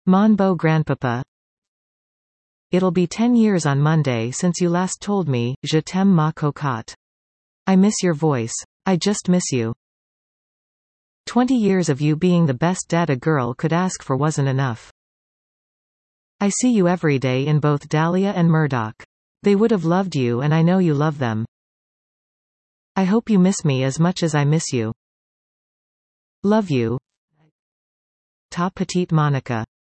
Mon beau grandpapa. It'll be 10 years on Monday since you last told me, je t'aime ma cocotte. I miss your voice. I just miss you. 20 years of you being the best dad a girl could ask for wasn't enough. I see you every day in both Dahlia and Murdoch. They would have loved you and I know you love them. I hope you miss me as much as I miss you. Love you. Ta petite Monica.